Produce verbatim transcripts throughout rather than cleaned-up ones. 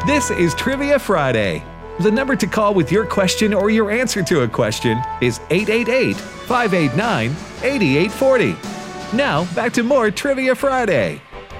This is Trivia Friday. The number to call with your question or your answer to a question is eight eight eight, five eight nine, eight eight four zero. Now, back to more Trivia Friday.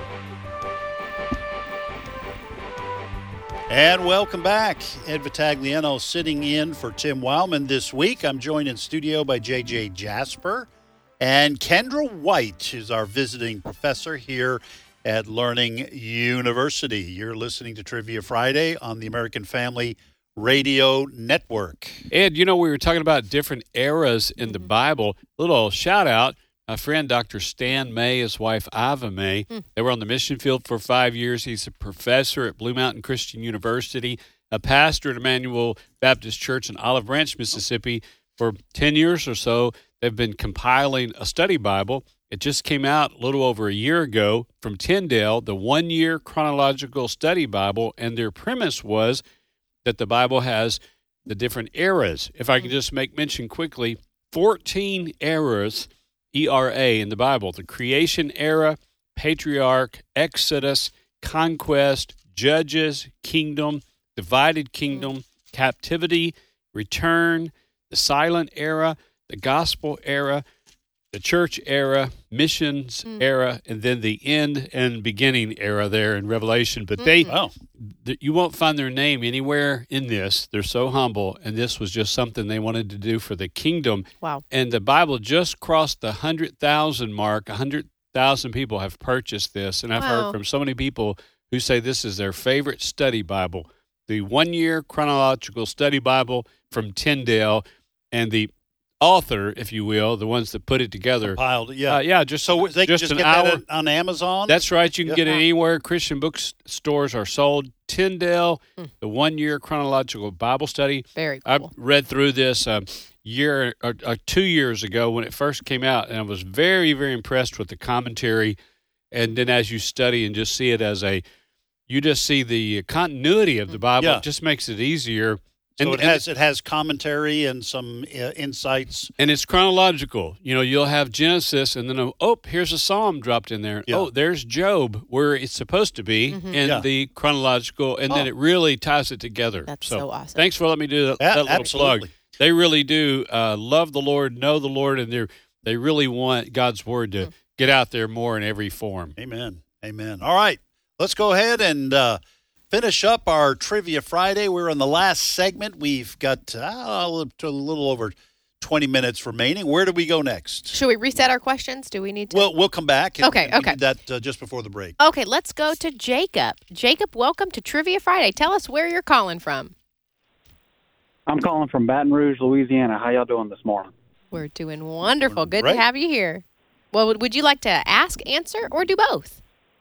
And welcome back. Ed Vitagliano sitting in for Tim Wildman this week. I'm joined in studio by J J Jasper. And Kendra White is our visiting professor here at Learning University. You're listening to Trivia Friday on the American Family Radio Network. Ed, you know, we were talking about different eras in the Bible. Little shout out. My friend, Doctor Stan May, his wife, Iva May, mm. they were on the mission field for five years. He's a professor at Blue Mountain Christian University, a pastor at Emmanuel Baptist Church in Olive Branch, Mississippi. For ten years or so, they've been compiling a study Bible. It just came out a little over a year ago from Tyndale, the one-year chronological study Bible, and their premise was that the Bible has the different eras. If I can just make mention quickly, fourteen eras, E R A, in the Bible: the creation era, patriarch, Exodus, conquest, judges, kingdom, divided kingdom, captivity, return, the silent era, the gospel era, the church era, missions mm. era, and then the end and beginning era there in Revelation. But they, wow. th- you won't find their name anywhere in this. They're so humble, and this was just something they wanted to do for the kingdom. Wow. And the Bible just crossed the one hundred thousand mark. one hundred thousand people have purchased this, and I've wow. heard from so many people who say this is their favorite study Bible, the one-year chronological study Bible from Tyndale, and the author, if you will, the ones that put it together. Compiled, yeah. Uh, yeah, just so they can just, just an get hour. that on Amazon? That's right. You can yeah. get it anywhere Christian bookstores are sold. Tyndale, mm. the one-year chronological Bible study. Very cool. I read through this a year or, or two years ago when it first came out, and I was very, very impressed with the commentary. And then as you study and just see it as a, you just see the continuity of the Bible. Yeah. It just makes it easier. So And, it has it has commentary and some uh, insights. and it's chronological. You know, you'll have Genesis, and then, oh, oh here's a Psalm dropped in there. Yeah. Oh, there's Job, where it's supposed to be Mm-hmm. in Yeah. the chronological, and Oh. then it really ties it together. That's so awesome. Thanks for letting me do that, Yeah, that little absolutely. plug. They really do uh, love the Lord, know the Lord, and they they really want God's Word to Mm. get out there more in every form. Amen. Amen. All right. Let's go ahead and uh, finish up our Trivia Friday. We're in the last segment. We've got uh, a little over twenty minutes remaining. Where do we go next? Should we reset our questions? Do we need to? Well, we'll come back. and Okay, we okay. did that uh, just before the break. Okay, let's go to Jacob. Jacob, welcome to Trivia Friday. Tell us where you're calling from. I'm calling from Baton Rouge, Louisiana. How y'all doing this morning? We're doing wonderful. Good Great. to have you here. Well, would, would you like to ask, answer, or do both?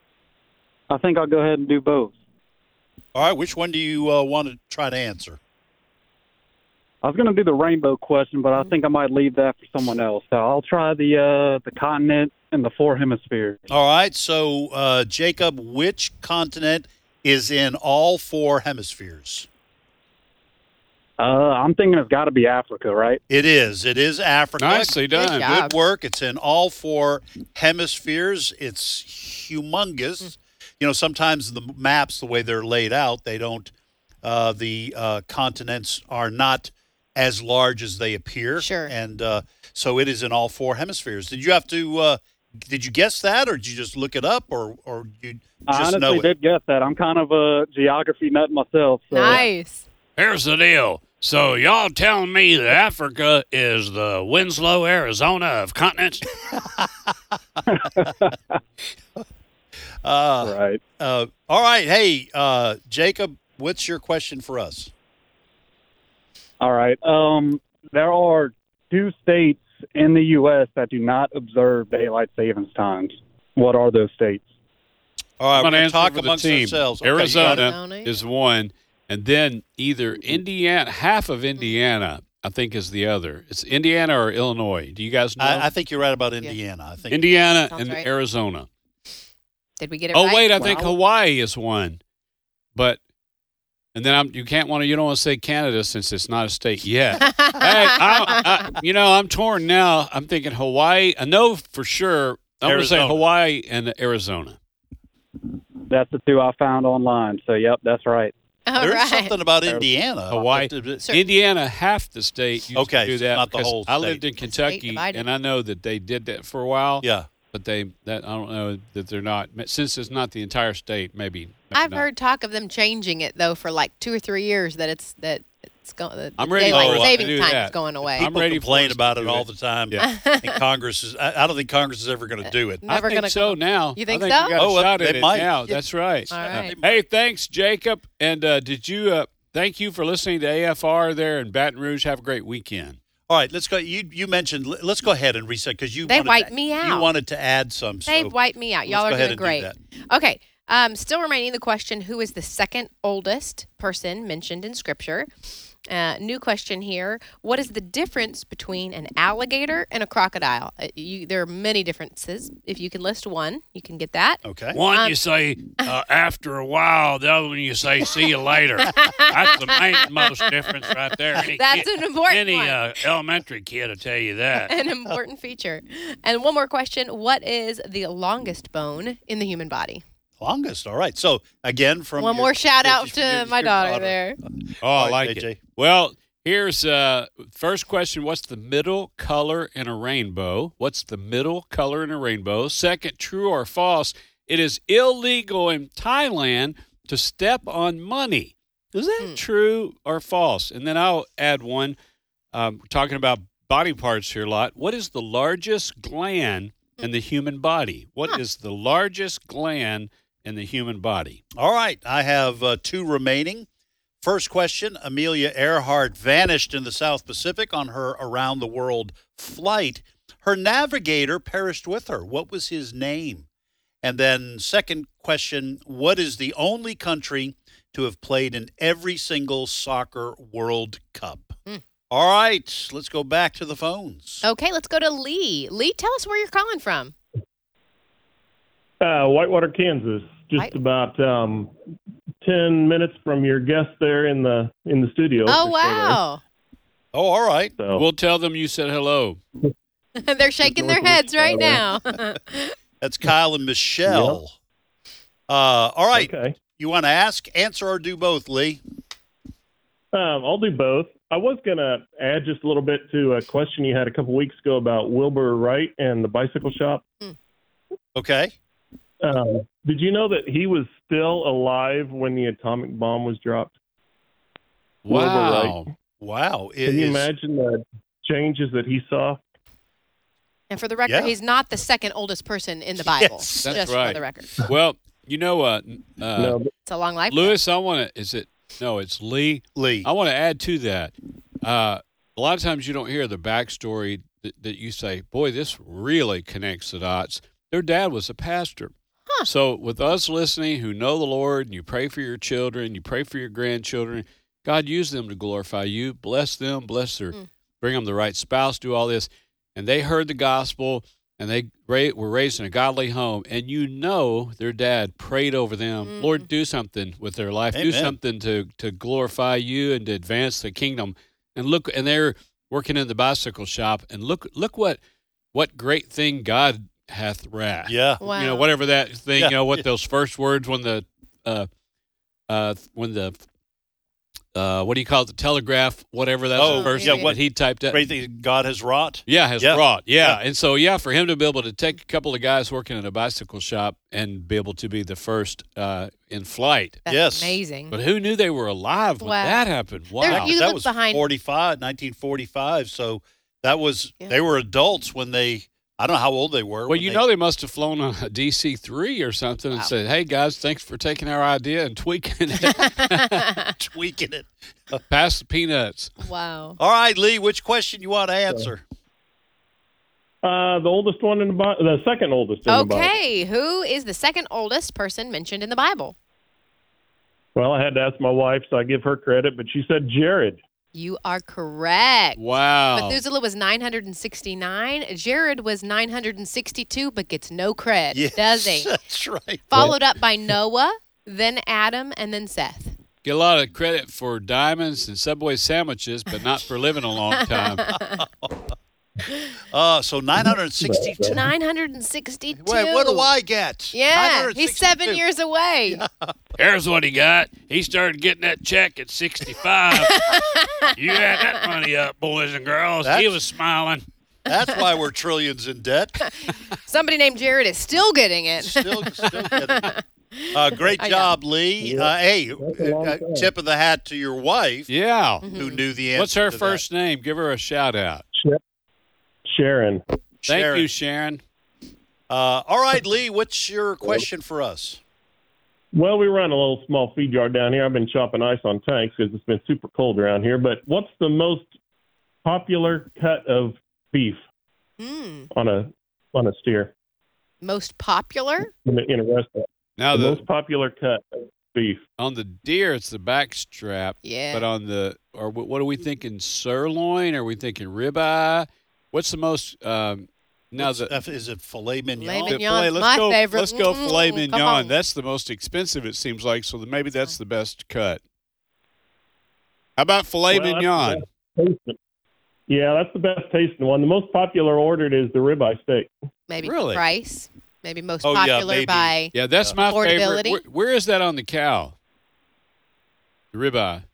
I think I'll go ahead and do both. All right. Which one do you uh, want to try to answer? I was going to do the rainbow question, but I think I might leave that for someone else. So I'll try the uh, the continent and the four hemispheres. All right. So, uh, Jacob, which continent is in all four hemispheres? Uh, I'm thinking it's got to be Africa, right? It is. It is Africa. Nicely done. Good job. Good work. It's in all four hemispheres. It's humongous. You know, sometimes the maps, the way they're laid out, they don't, uh, the uh, continents are not as large as they appear. Sure. And uh, so it is in all four hemispheres. Did you have to, uh, did you guess that, or did you just look it up, or, or you I just honestly know it? did guess that. I'm kind of a geography nut myself. So Nice. Here's the deal. So y'all telling me that Africa is the Winslow, Arizona of continents? Uh, Right. uh, all right. Hey, uh, Jacob, what's your question for us? All right. Um, there are two states in the U S that do not observe daylight savings times. What are those states? All right, I'm we're gonna going to answer talk for the amongst team. ourselves. Okay, you got it? Arizona Arizona, yeah. is one, and then either Indiana, half of Indiana, I think, is the other. It's Indiana or Illinois. Do you guys know? I, I think you're right about Indiana. I think Indiana Sounds and right. Arizona. Did we get it Oh right? wait, I think Wow. Hawaii is one, but and then I'm, you can't want to. You don't want to say Canada since it's not a state yet. hey, I, I, you know, I'm torn now. I'm thinking Hawaii. I know for sure. I'm going to say Arizona. Hawaii and Arizona. That's the two I found online. So, yep, that's right. All There's right. something about Indiana. Hawaii. But, uh, Sir. Indiana, half the state used Okay, to do so that. not the because whole I lived state. in Kentucky, divided. and I know that they did that for a while. Yeah. But they, that I don't know that they're not. Since it's not the entire state, maybe. maybe I've not. heard talk of them changing it though for like two or three years that it's that it's going. The I'm ready daylight for it to saving do time that. is going away. I'm People ready for complain us to about it do all it. the time. Yeah. And Congress is. I, I don't think Congress is ever going to do it. I Never think gonna so come. now. You think I think so? we got a Oh, shot they at it might. now. Yeah. That's right. All right. Hey, thanks, Jacob. And uh, did you? Uh, thank you for listening to A F R there in Baton Rouge. Have a great weekend. All right, let's go. You you mentioned. Let's go ahead and reset because you They wanted wiped to, me You out. wanted to add some. So They've wiped me out. Y'all let's are go ahead doing and do great. that. Okay. Um, still remaining the question: who is the second oldest person mentioned in Scripture? Uh, new question here. What is the difference between an alligator and a crocodile? Uh, you, there are many differences. If you can list one, you can get that. Okay. One Um, you say uh, after a while, the other one you say see you later. That's the main most difference right there. Any That's kid- an important Any one. uh, elementary kid will tell you that. An important feature. And one more question. What is the longest bone in the human body? Longest. All right. So again, from One your- more shout out your- to your- my your daughter there. Oh, All I right, like J J. it. Well, here's uh first question. What's the middle color in a rainbow? What's the middle color in a rainbow? Second, true or false? It is illegal in Thailand to step on money. Is that Hmm. true or false? And then I'll add one. Um, we're talking about body parts here a lot. What is the largest gland in the human body? What is the largest gland in the human body? All right. I have uh, two remaining. First question: Amelia Earhart vanished in the South Pacific on her around-the-world flight. Her navigator perished with her. What was his name? And then second question: what is the only country to have played in every single soccer World Cup? Hmm. All right. Let's go back to the phones. Okay, let's go to Lee. Lee, tell us where you're calling from. Uh, Whitewater, Kansas, just White- about um, ten minutes from your guest there in the in the studio. Oh, for sure there. wow. Oh, all right. So, We'll tell them you said hello. They're shaking their heads right now. That's Kyle and Michelle. Uh, all right. okay, You want to ask, answer, or do both, Lee? um, I'll do both. I was gonna add just a little bit to a question you had a couple weeks ago about Wilbur Wright and the bicycle shop. Okay. Um, did you know that he was still alive when the atomic bomb was dropped? Wilbur Wow. Wright. Wow. It Can you is- imagine the changes that he saw? And for the record, Yeah. he's not the second oldest person in the Bible. Yes. That's just right. for the record. Well, you know, uh, uh, no, but It's a long life. Lewis, I want to, is it, no, it's Lee. Lee. I want to add to that. Uh, a lot of times you don't hear the backstory that, that you say, boy, this really connects the dots. Their dad was a pastor. Huh. So with us listening who know the Lord and you pray for your children, you pray for your grandchildren, God use them to glorify you. Bless them, bless their, Mm. bring them the right spouse, do all this. And they heard the gospel and they ra- were raised in a godly home. And you know their dad prayed over them. Mm. Lord, do something with their life. Do Amen. something to, to glorify you and to advance the kingdom. And look, and they're working in the bicycle shop. And look, look what, what great thing God hath wrought. Yeah. Wow. You know, whatever that thing, Yeah. you know, what those first words when the, uh, uh, when the, uh, what do you call it? The telegraph, whatever that's Oh, the first yeah, thing what- that he typed up. Great thing God has wrought. Yeah, has Yeah. brought. Yeah. Yeah. And so, yeah, for him to be able to take a couple of guys working in a bicycle shop and be able to be the first uh, in flight. That's Yes. amazing. But who knew they were alive when Wow. that happened? Wow. There- Yeah, 'cause You that look was behind- forty-five, nineteen forty-five. So that was, Yeah. they were adults when they, I don't know how old they were. well, when you they- know they must have flown on a D C three or something and Wow. said, hey, guys, thanks for taking our idea and tweaking it. tweaking it. Pass the peanuts. Wow. All right, Lee, which question you want to answer? uh, the oldest one in the Bible, the second oldest in the Bible. Okay, who is the second oldest person mentioned in the Bible? Well, I had to ask my wife, so I give her credit, but she said Jared. You are correct. Wow. Methuselah was nine hundred sixty-nine. Jared was nine hundred sixty-two, but gets no cred, Yes, does he? That's right. Followed up by Noah, then Adam, and then Seth. Get a lot of credit for diamonds and Subway sandwiches, but not for living a long time. Uh, so nine hundred sixty-two. nine hundred sixty-two. Wait, what do I get? Yeah, he's seven nine hundred sixty-two. years away. Here's what he got. He started getting that check at sixty-five. You had that money up, boys and girls. That's- He was smiling. That's why we're trillions in debt. Somebody named Jared is still getting it. Still, still getting it. Uh, great I know. job, Lee. Uh, hey, a long uh, time. tip of the hat to your wife Yeah. who knew the answer. What's her to first name? Give her a shout out. Sharon. that. Thank Sharon. you, Sharon. Uh, all right, Lee, what's your question for us? Well, we run a little small feed yard down here. I've been chopping ice on tanks because it's been super cold around here. But what's the most popular cut of beef Hmm. on a on a steer Most popular? in a, in a restaurant? Now The the most popular cut of beef. on the deer, it's the back strap. Yeah. But on the, or wh- what are we thinking? Sirloin? Are we thinking ribeye? What's the most? Um, now What's- the uh, is it filet mignon? Filet the mignon's filet- let's my go, favorite. Let's go Mm-mm, filet come mignon. on. That's the most expensive, it seems like. So then maybe that's the best cut. How about filet Well, that's mignon? the best tasting. Yeah, that's the best tasting one. The most popular ordered is the ribeye steak. Maybe Really? price. Maybe most Oh, yeah, popular maybe. by. Yeah, that's my favorite. Affordability? Where, where is that on the cow? The ribeye.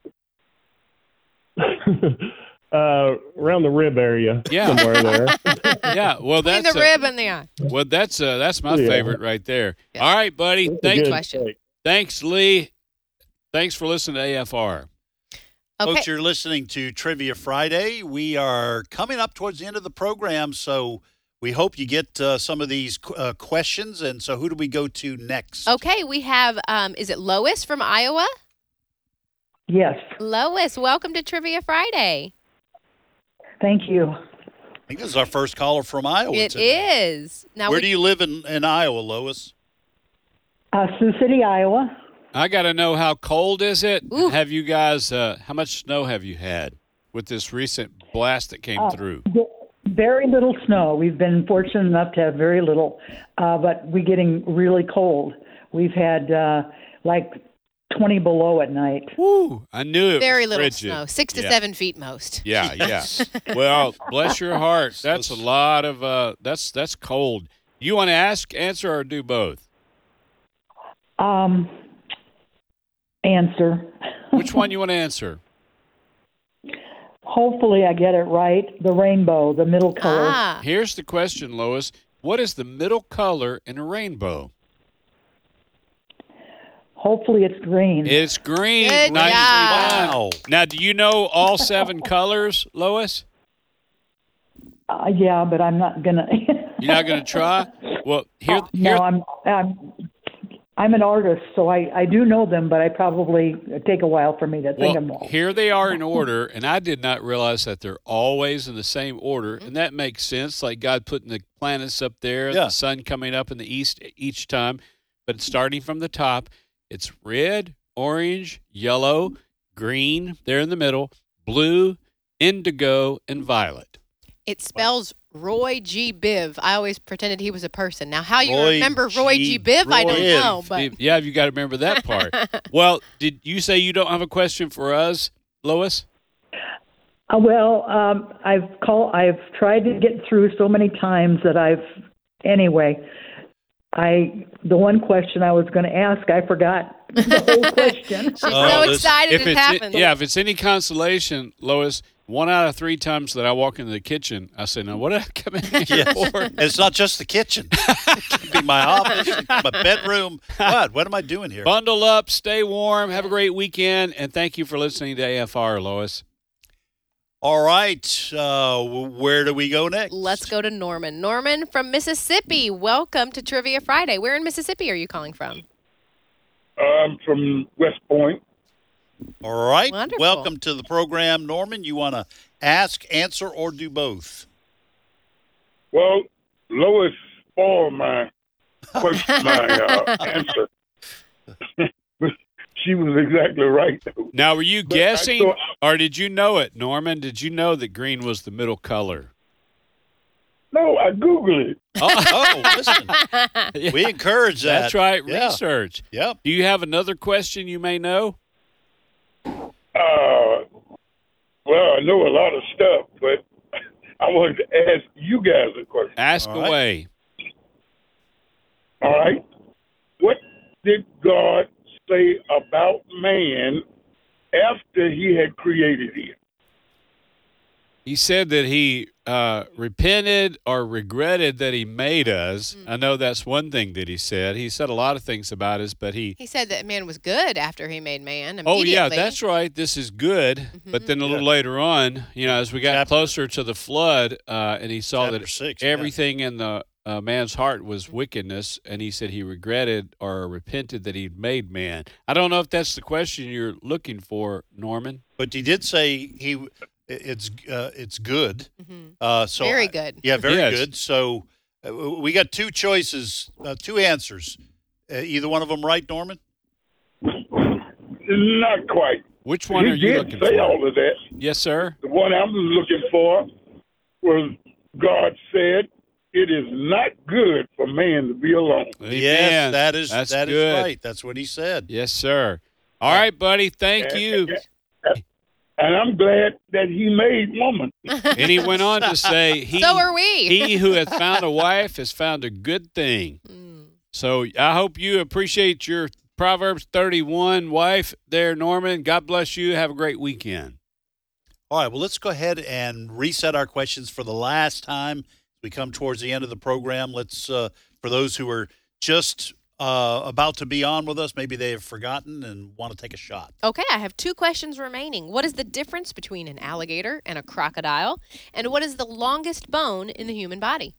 uh, around the rib area, Yeah. somewhere there. Yeah, well, Between that's the a- rib and the eye. well, that's uh, that's my Yeah. favorite right there. Yeah. All right, buddy. It's a Thanks, good question. steak. thanks, Lee. Thanks for listening to A F R. Okay. Folks, you're listening to Trivia Friday. We are coming up towards the end of the program, so we hope you get uh, some of these qu- uh, questions. And so who do we go to next? Okay, we have, um, is it Lois from Iowa? Yes, Lois, welcome to Trivia Friday. thank you. I think this is our first caller from Iowa It today. is. Now, Where we, do you live in, in Iowa, Lois? Uh, Sioux City, Iowa. I got to know, how cold is it? Ooh. Have you guys? Uh, how much snow have you had with this recent blast that came Uh, through? v- Very little snow. We've been fortunate enough to have very little, uh, but we're getting really cold. We've had uh, like twenty below at night. Woo! I knew it. very was little frigid. snow, six to Yeah. seven feet most. Yeah, yeah. Well, bless your heart. That's a lot of. Uh, that's that's cold. You want to ask, answer, or do both? Um, answer. Which one you want to answer? Hopefully, I get it right. The rainbow, the middle color. Ah, Here's the question, Lois. What is the middle color in a rainbow? Hopefully, it's green. It's green. Good Nicely job. done. Wow. Now, do you know all seven colors, Lois? uh, yeah, but I'm not gonna. You're not going to try? Well, here, no, here I'm. I'm I'm an artist, so I, I do know them, but I probably take a while for me to think of them well, all. here they are in order, and I did not realize that they're always in the same order, and that makes sense. Like God putting the planets up there, Yeah. the sun coming up in the east each time, but starting from the top, it's red, orange, yellow, green. There in the middle, blue, indigo, and violet. it spells Roy G. Biv. I always pretended he was a person. Now, how you Roy remember Roy G. G. Biv, I don't Roy. know. But Yeah, you got to remember that part. Well, did you say you don't have a question for us, Lois? Uh, well, um, I've called. I've tried to get through so many times that I've. Anyway, I the one question I was going to ask, I forgot the whole question. she's Oh, so this- excited If it it's happened. yeah, if it's any consolation, Lois, one out of three times that I walk into the kitchen, I say, "Now, what did I come in here Yes. for?" And it's not just the kitchen. It can be my office, it can be my bedroom. What? What am I doing here? Bundle up, stay warm, have a great weekend, and thank you for listening to A F R, Lois. All right. Uh, where do we go next? Let's go to Norman. Norman from Mississippi. Welcome to Trivia Friday. Where in Mississippi are you calling from? I'm from West Point. All right. Wonderful. Welcome to the program, Norman. You want to ask, answer, or do both? Well, Lois spoiled my question, my uh, answer. She was exactly right. Now, were you But I guessing, thought- or did you know it, Norman? Did you know that green was the middle color? No, I Googled it. Oh, listen. Yeah, We encourage that. that's right. Yeah. Research. Yep. Do you have another question you may know? Uh, well, I know a lot of stuff, but I wanted to ask you guys a question. Ask All right. away. All right. What did God say about man after he had created him? He said that he uh, repented or regretted that he made us. Mm. I know that's one thing that he said. He said a lot of things about us, but he. He said that man was good after he made man. Oh, yeah, immediately. that's right. This is good. Mm-hmm. But then a little Yeah. later on, you know, as we got Chapter- closer to the flood, uh, and he saw Chapter that six, yeah. everything in the uh, man's heart was wickedness, and he said he regretted or repented that he'd made man. I don't know if that's the question you're looking for, Norman. But he did say he it's uh, it's good. Mhm. Uh, so Very I- good. Yeah, very Yes. good. So uh, we got two choices, uh, two answers. Uh, either one of them right, Norman? Not quite. Which one he are you did looking say for? all of that. Yes, sir. The one I'm looking for was God said, "It is not good for man to be alone." Yes, Amen. that is That's that is good. right. That's what he said. Yes, sir. All right, buddy. Thank And- you. And I'm glad that he made woman. And he went on to say, he, So are we. he who hath found a wife has found a good thing. Mm. So I hope you appreciate your Proverbs thirty-one wife there, Norman. God bless you. Have a great weekend. All right, well, let's go ahead and reset our questions for the last time. We come towards the end of the program. Let's, uh, for those who are just uh, about to be on with us, maybe they have forgotten and want to take a shot. Okay, I have two questions remaining. What is the difference between an alligator and a crocodile? And what is the longest bone in the human body?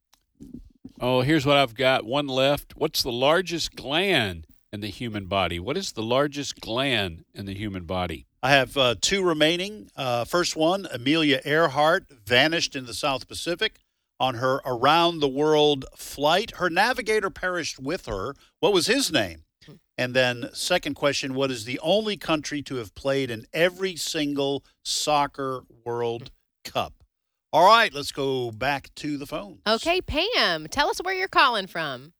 Oh, here's what I've got. One left. What's the largest gland in the human body? What is the largest gland in the human body? I have uh, two remaining. Uh, first one, Amelia Earhart vanished in the South Pacific on her around-the-world flight. Her navigator perished with her. What was his name? And then second question, what is the only country to have played in every single soccer World Cup? All right, let's go back to the phone. Okay, Pam, tell us where you're calling from.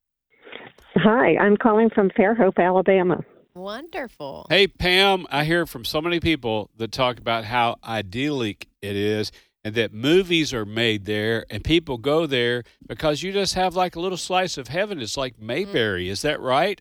Hi, I'm calling from Fairhope, Alabama. Wonderful. Hey, Pam, I hear from so many people that talk about how idyllic it is and that movies are made there and people go there because you just have like a little slice of heaven. It's like Mayberry. Is that right?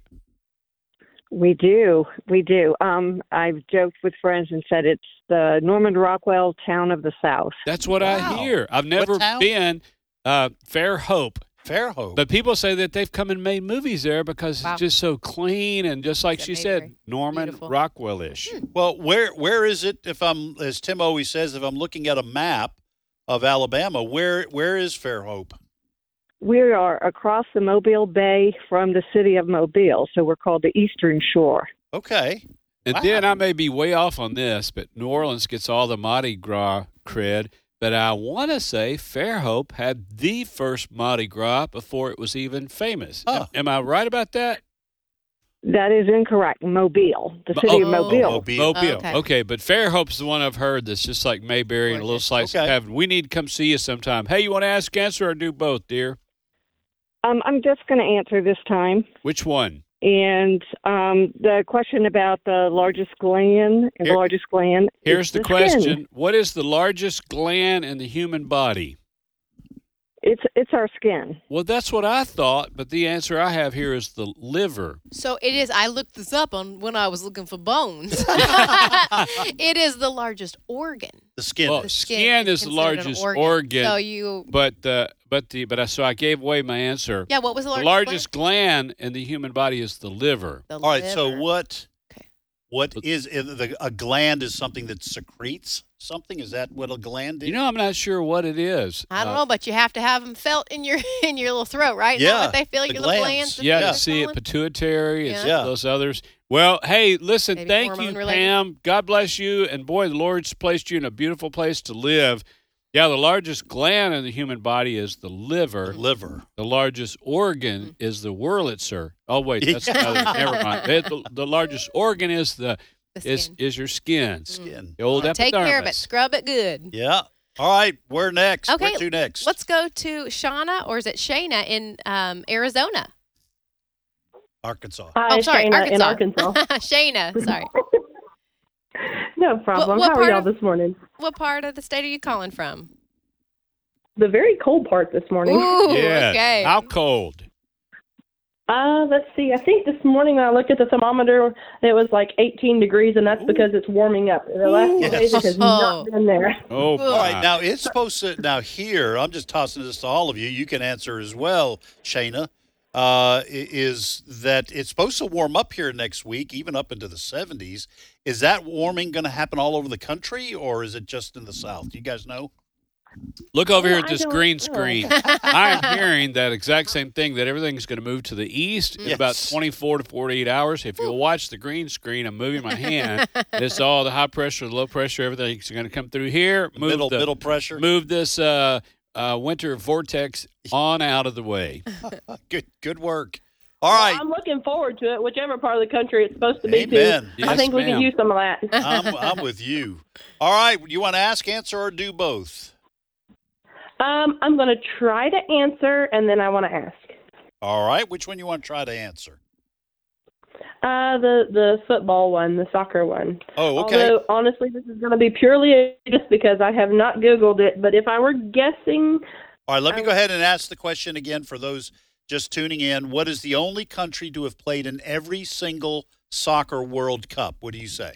We do. We do. Um, I've joked with friends and said it's the Norman Rockwell town of the South. That's what Wow. I hear. I've never town? been uh, Fairhope. Fairhope. But people say that they've come and made movies there because Wow. it's just so clean and just like It's she Mayberry. said, Norman Beautiful. Rockwell-ish. Well, where where is it? If I'm, as Tim always says, if I'm looking at a map of Alabama, where where is Fairhope? We are across the Mobile Bay from the city of Mobile, so we're called the Eastern Shore. Okay. And Wow. then I may be way off on this, but New Orleans gets all the Mardi Gras cred. But I want to say Fairhope had the first Mardi Gras before it was even famous. Huh. Am, am I right about that? That is incorrect. Mobile, the Mo- city of oh, Mobile. Mobile. Mobile. Okay. Okay, but Fairhope's the one I've heard that's just like Mayberry and a little Gorgeous. slice Okay. of heaven. We need to come see you sometime. Hey, you want to ask, answer, or do both, dear? Um, I'm just going to answer this time. Which one? And um, the question about the largest gland, Here- the largest gland. Here's is the skin. question. What is the largest gland in the human body? It's it's our skin. Well, that's what I thought, but the answer I have here is the liver. So it is, I looked this up on when I was looking for bones. It is the largest organ. The skin. Well, The skin, skin is the considered an largest organ. organ, So you, but uh, but the but I, so I gave away my answer. yeah, what was the The largest? largest gland in the human body is the liver. The All right. So liver. what? Okay. What is is the, a gland? Is something that secretes something? Is that what a gland is? You know, I'm not sure what it is. I don't Uh, know, but you have to have them felt in your in your little throat, right? Isn't that Yeah, what they feel the your little glands. glands. that Yeah, they're to see it, swollen? pituitary, it's Yeah. those others. Well, hey, listen, Maybe thank you, hormone related. Pam. God bless you. And boy, the Lord's placed you in a beautiful place to live. Yeah, the largest gland in the human body is the liver. The liver. The largest organ is the Wurlitzer. Oh wait, that's Yeah. another. Never mind. It- The, the largest organ is the, The is skin. is your skin. Skin. The old Take care of it. epidermis. Scrub it good. Yeah. All right. We're next. Okay, Where to next? Let's go to Shauna, or is it Shayna in um, Arizona? Arkansas. Hi, oh, sorry, Shayna Arkansas. in Arkansas. Shayna, sorry. No problem. what How are part y'all of- this morning? What part of the state are you calling from? the very cold part this morning. Ooh, Yeah. okay. How cold? Uh, let's see. I think this morning when I looked at the thermometer, it was like eighteen degrees, and that's because it's warming up. The last few Yes. days it has not been there. Oh, All right, my. now it's supposed to. Now here, I'm just tossing this to all of you. You can answer as well, Shayna. Uh, i- is that it's supposed to warm up here next week, even up into the seventies. Is that warming going to happen all over the country, or is it just in the South? Do you guys know? Look over here Well, at I this don't green know. screen. I'm hearing that exact same thing, that everything's going to move to the east in Yes. about twenty-four to forty-eight hours. If you'll watch the green screen, I'm moving my hand. It's all the high pressure, the low pressure, everything's going to come through here. Move middle the, middle pressure. Move this uh, uh, winter vortex on out of the way. Good good work. All right, I'm looking forward to it, whichever part of the country it's supposed to be Amen. to. I Yes, think we ma'am. could use some of that. I'm I'm with you. All right, you want to ask, answer, or do both? Um, I'm going to try to answer, and then I want to ask. All right, which one you want to try to answer? Uh, the the football one, the soccer one. Oh, okay. Although honestly, this is going to be purely just because I have not Googled it. But if I were guessing, All right, let me I- go ahead and ask the question again for those just tuning in. What is the only country to have played in every single soccer World Cup? What do you say?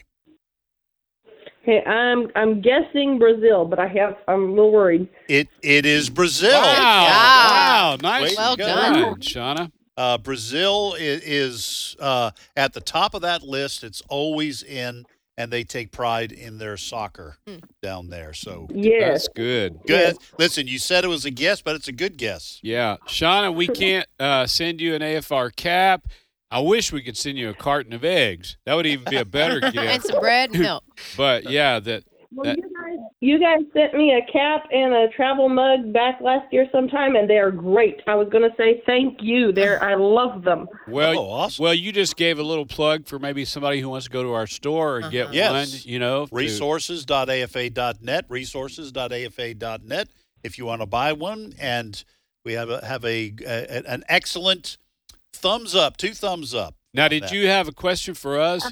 okay, I'm I'm guessing Brazil, but I have I'm a little worried. It it is Brazil. Wow. job. Wow. Nice. Way to Well go. done. Good, Shauna. Uh, Brazil is, is uh, at the top of that list. It's always in, and they take pride in their soccer Hmm. down there. So Yes. That's good. good. Listen, you said it was a guess, but it's a good guess. Yeah. Shauna, we can't uh, send you an A F R cap. I wish we could send you a carton of eggs. That would even be a better And gift. some bread and milk. But, yeah, that Well, That- you guys, you guys sent me a cap and a travel mug back last year sometime, and they are great. I was going to say thank you. They're I love them. Well, Oh, awesome. well, you just gave a little plug for maybe somebody who wants to go to our store and get Yes. one, you know. to- resources dot A F A dot net, resources dot A F A dot net if you want to buy one. And we have a, have a, a an excellent thumbs up, two thumbs up. Now, did that. you have a question for us?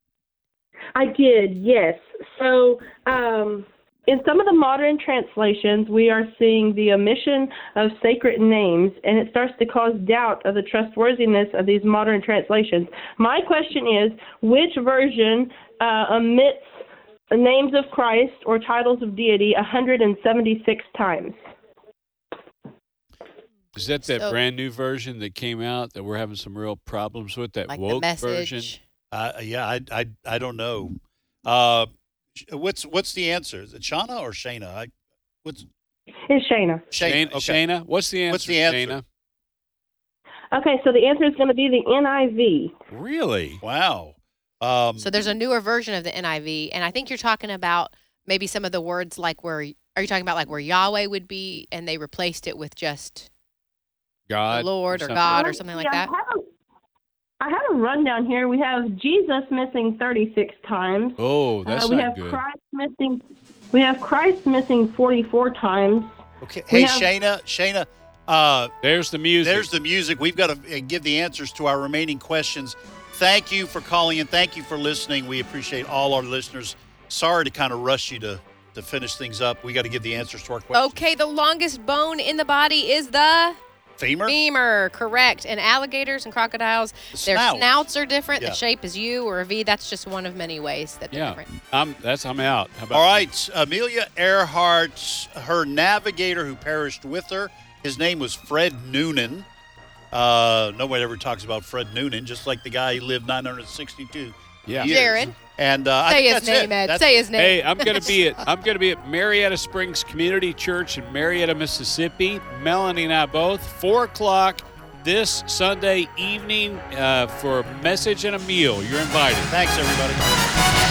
I did, yes. So, um, in some of the modern translations, we are seeing the omission of sacred names, and it starts to cause doubt of the trustworthiness of these modern translations. My question is, which version uh, omits the names of Christ or titles of deity one hundred seventy-six times? Is that that So- brand new version that came out that we're having some real problems with, that Like the woke message. version? Uh, yeah, I, I I don't know. Uh, what's what's the answer? Is it Shauna or Shayna? I, what's It's Shayna. Shayna, Okay. Shayna, what's the answer, What's the answer? Shayna? Okay, so the answer is going to be the N I V. Really? Wow. Um, So there's a newer version of the N I V, and I think you're talking about maybe some of the words like where are you talking about like where Yahweh would be, and they replaced it with just God? Lord or something? God or something like Yeah, that? I have, a, I have a rundown here. We have Jesus missing thirty-six times. Oh, that's uh, we not have good. Christ missing. We have Christ missing forty-four times. okay. we Hey, have- Shayna, Shayna. Uh, There's the music. There's the music. We've got to give the answers to our remaining questions. Thank you for calling in. Thank you for listening. We appreciate all our listeners. Sorry to kind of rush you to, to finish things up. We got to give the answers to our questions. Okay, the longest bone in the body is the Femur? femur, correct. And alligators and crocodiles, The their snout. snouts are different. Yeah. The shape is U or a V. That's just one of many ways that they're yeah. different. I'm, that's, I'm out. How about All right. Amelia Earhart, her navigator who perished with her, his name was Fred Noonan. Uh, nobody ever talks about Fred Noonan, just like the guy who lived nine hundred sixty-two Yeah. years. Jared. And uh, I Say think his that's name, it. Ed. That's- Say his name. Hey, I'm gonna be at I'm gonna be at Marietta Springs Community Church in Marietta, Mississippi. Melanie and I both, four o'clock this Sunday evening uh, for a message and a meal. You're invited. Thanks, everybody.